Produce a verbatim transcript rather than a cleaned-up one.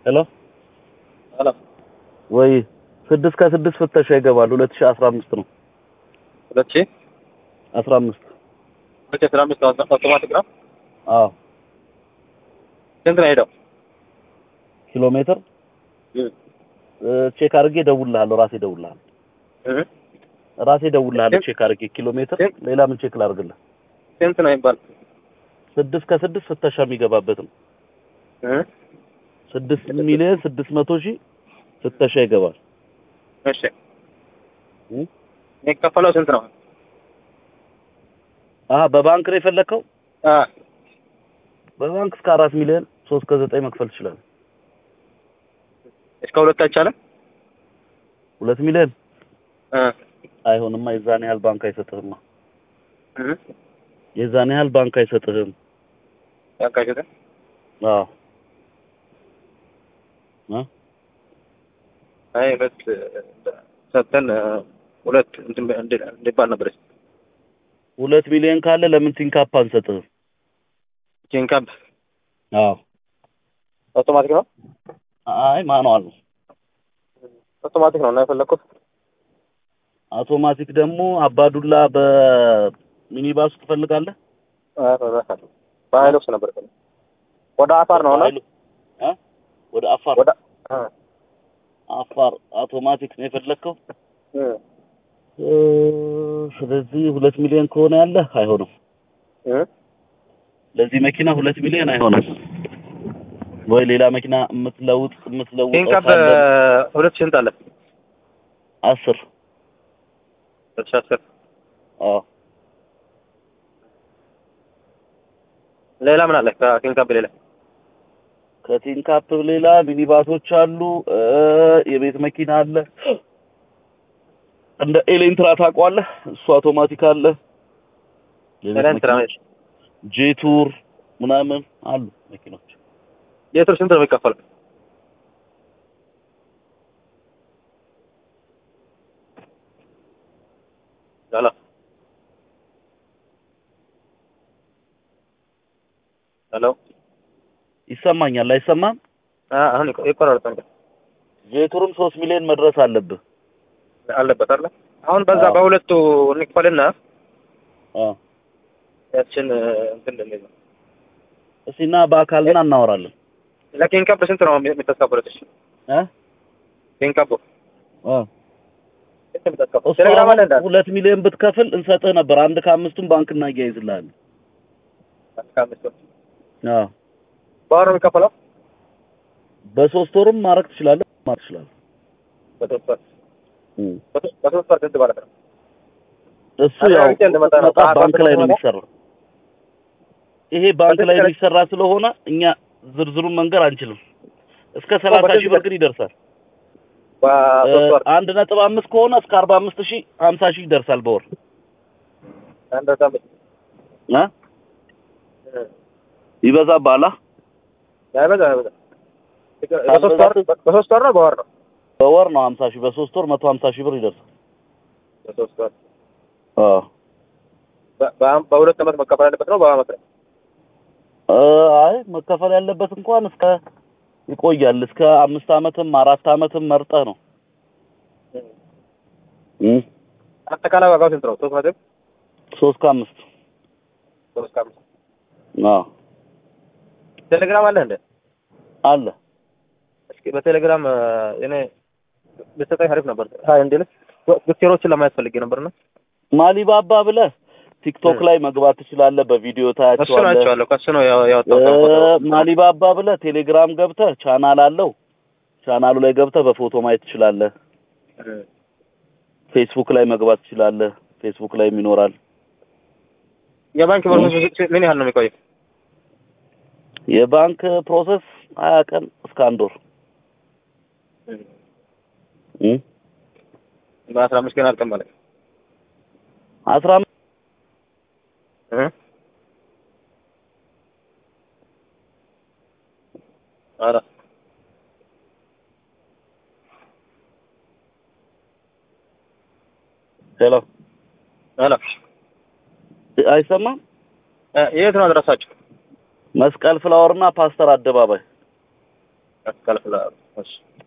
ሄሎ ሄሎ ወይ ስድስት ከስድስት ፍተሻ ይገባል ሁለት ሺህ አስራ አምስት ነው ሁለት ሺህ አስራ አምስት ሁለት ሺህ አስራ አምስት አውቶማቲክ ነው። አዎ ስንት ነው ሄደው ኪሎ ሜትር ቼክ አድርጌ እደውልልሃለሁ ራሴ እደውልልሃለሁ እህ ራሴ እደውልልሃለሁ ቼክ አድርጌ ኪሎ ሜትር ሌላ ምን ቼክ ላድርግልህ ስንት ነው ይባል ስድስት ከስድስት ፍተሻ የሚገባበት ነው እህ ስድስት ሚሊዮን ስድስት መቶ ሺህ ፍተሻ ይገባል እሺ የሚከፈለው ስንት ነው? አሃ በባንክ ነው የፈለከው? አ በባንክ እስከ አራት ሚሊዮን ሶስት ከዘጠኝ መክፈል ይችላል። እስከ ሁለት አይቻልም? ሁለት ሚሊዮን አ አይሆንማ የዛን ያህል ባንክ አይሰጥህማ። እህ የዛን ያህል ባንክ አይሰጥህም። ያካጀተ አዎ አ አይ በት ሰተን ሁለት እንትን እንዲባል ነበር። ሁለት ሚሊዮን ካለ ለምን ቲንካፕ አንሰጥህም? ቲንካፕ አዎ አውቶማቲክ ነው? አይ ማኑዋል ነው። አውቶማቲክ ነው እና የፈለኩት አውቶማቲክ ደግሞ አባዱላ በሚኒባስ ትፈልጋለህ? አይ ፈራካ ባይሎክስ ነበር ከለ ወደ አፋር ነው ነው አ ወደ አፋር ወደ አ አፋር አውቶማቲክ ነው የፈለከው? እ ስለዚህ ሁለት ሚሊዮን ከሆነ ያለ አይሆንም። እ ለዚህ መኪና ሁለት ሚሊዮን አይሆንም። ወይ ሌላ መኪና የምትለውጥ የምትለውጥ ቲንካፕ ሁለት ሺህ እንት አለ አስር አስር አዎ ሌላ ምን አለ ከቲንካፕ ሌላ? ከቲንካፕ ሌላ ሚኒባሶች አሉ የቤት መኪና አለ እንደ ኤሌንትራ ታውቀዋለህ እሱ አውቶማቲክ አለ ኤሌንትራ ጄቱር ምናምን አሉ መኪኖች ጄቱር ስንት ነው የሚከፈለው? ሄሎ ሄሎ ይሰማኛል አይሰማም? አ አሁን ይቆራረጣል። ጄቱርም ሶስት ሚሊዮን መድረስ አለብህ አለበት አይደል? አሁን በዛ በሁለቱ እንክፈልና አ ያችን እንትን እንደዚህ እሺና በአካልና እናወራለን። ለኪንካፕ ስንት ነው የምታስከፍሉት? እሺ እ ኪንካፕ አ ቴሌግራም አለ እንዴ? ሁለት ሚሊዮን ብትከፍል እንሰጥህ ነበር። አንድ ከአምስቱም ባንክ እናያይዝልሃለን። አንድ ከአምስቱ አዎ በወር ነው የሚከፈለው? በሶስት ወርም ማድረግ ትችላለህ ማድረግ ትችላለህ። በሶስት ወር በሶስት ወር ስንት ማለት ነው? እሱ ያው ባንክ ላይ ነው የሚሰራው። ይሄ ባንክ ላይ የሚሰራ ስለሆነ እኛ ዝርዝሩን መንገር አንችልም። እስከ ሰላሳ ሺህ ብር ግን ይደርሳል። አንድ ነጥብ አምስት ከሆነ እስከ አርባ አምስት ሺህ ሀምሳ ሺህ ይደርሳል በወር አንድ ነጥብ አምስት እ ይበዛብሃል? አይበዛ አይበዛ በሶስት ወር በሶስት ወር ነው በወር ነው? በወር ነው ሀምሳ ሺህ በሶስት ወር መቶ ሀምሳ ሺህ ብር ይደርሳል። በሶስት ወር አዎ በሁለት ዓመት መከፈል ያለበት ነው በአመት ነው? አይ መከፈል ያለበት እንኳን እስከ ይቆያል እስከ አምስት አመትም አራት አመትም መርጠህ ነው። እ አጠቃላይ ዋጋው ስንት ነው? ሶስት መቶ ሶስት ከአምስት ሶስት ከአምስት አዎ ቴሌግራም አለ እንዴ? አለ። እስኪ በቴሌግራም እኔ በተጠይ አሪፍ ነበር። ሃይ እንዴልስ ፒክቸሮችን ለማየት ፈልጌ ነበርና ማሊባባ ብለህ ቲክቶክ ላይ መግባት ትችላለህ። በቪዲዮ ታያቸዋለህ። እሱ ናቸዋለሁ ከሱ ነው ያወጣው ማሊባባ ብለህ ቴሌግራም ገብተህ ቻናል አለው። ቻናሉ ላይ ገብተህ በፎቶ ማየት ትችላለህ። ፌስቡክ ላይ መግባት ትችላለህ። ፌስቡክ ላይም ይኖራል። የባንክ ፕሮሰስ ምን ያህል ነው የሚቆየው? የባንክ ፕሮሰስ ሀያ ቀን እስከ አንድ ወር እ በአስራ አምስት ቀን አልቀም ማለት አስራ አምስት እ አራ ሄሎ ሄሎ አይሰማም? የት ነው አድራሻችሁ? መስቀል ፍላወርና ፓስተር አደባባይ አስከልክላለሁ። እሺ